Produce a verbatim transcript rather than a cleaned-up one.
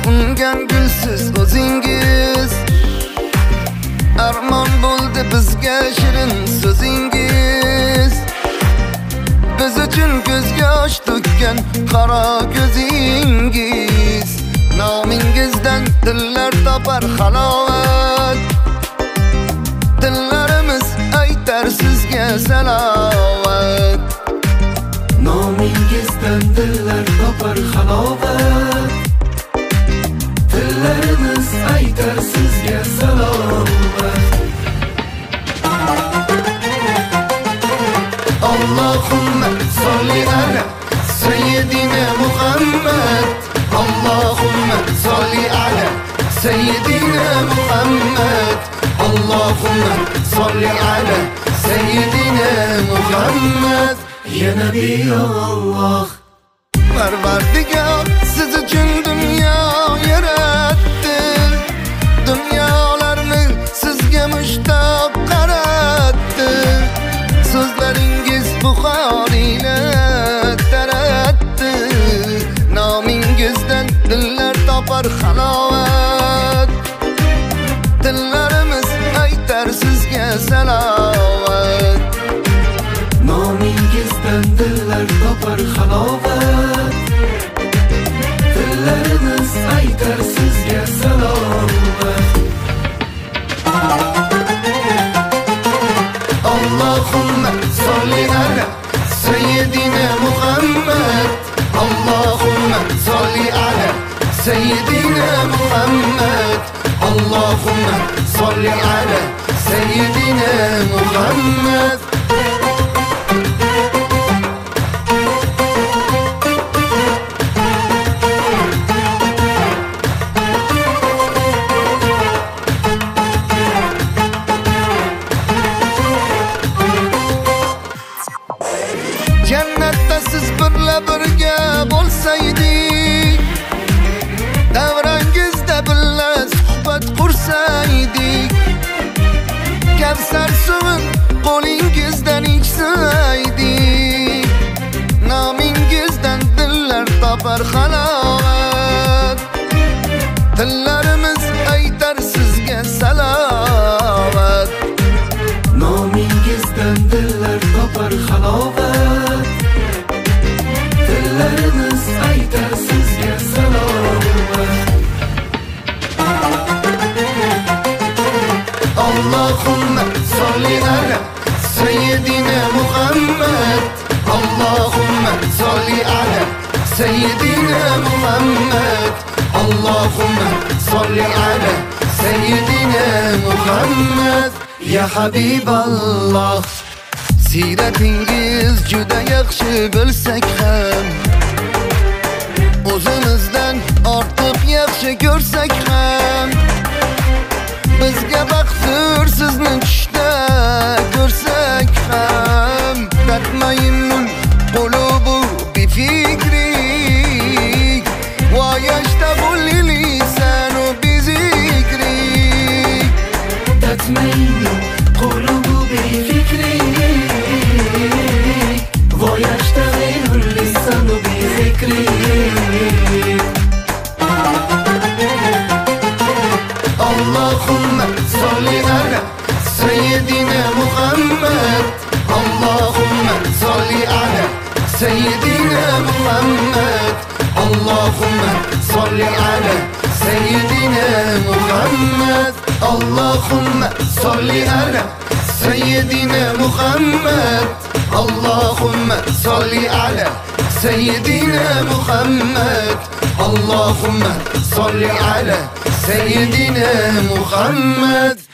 ungan gulsiz o'zingiz. Armon bo'ldi bizga shirin so'zingiz. Biz uchun ko'zga yosh to'kkan qaro ko'zingiz. Nomingizdan dillar topar halovat. Dillarimiz aytar sizga salovat. Nomingizdan dillar topar halovat. Dillarimiz aytar sizga salovat. Allahumma solli ala Sayyidina Muhammad. Allahumma solli ala Sayyidina Muhammad. Allahumma solli ala Sayyidina Muhammad. Ya Nabiy Allah, Parvardigor siz uchun dunyo yaratdi. Dunyolarni sizga mushtoq qaratdi. So'zlaringiz buxoriylar taratdi. Nomingizdan dillar topar halovat. Dillarimiz aytar sizga salovat. nomingizdan dillar topar halovat. Dillarimiz aytar sizga salovat. Allahumma solli ala Sayyidina Muhammad. Allahumma solli ala Sayyidina Muhammad. Allahumma solli ala Sayyidina Muhammad. Jannatda siz birla birga bo'lsaydik, davrangizda birla suhbat qursaydik, Kavsar suvin qo'lingizdan ichsaydik, nomingizdan dillar topar halovat. Dillarimiz aytar sizga salovat. Nomingizdan dillar topar halovat. Dillarimiz aytar sizga salovat. Allahumma solli ala Sayyidina Muhammad. Allahumma solli ala Sayyidina Muhammad. Allahumma solli ala Sayyidina Muhammad. Ya Habiballah, siratingiz juda yaxshi bilsak ham, o'zimizdan ortiq yaxshi ko'rsak ham, bizga baxtdir sizni tushda ko'rsak ham. Tatmayinnun qulubu bifikrik va yashtabul lisanu bizikrik. Tatmayinnun qulubu bifikrik va yashtabul lisanu bizikrik. Allahumma solli ala Sayyidina Muhammad. Allahumma solli ala Sayyidina Muhammad. Allahumma solli ala Sayyidina Muhammad. Allahumma solli ala Sayyidina Muhammad. Allahumma solli ala Sayyidina Muhammad. Allahumma solli ala Sayyidina Muhammad.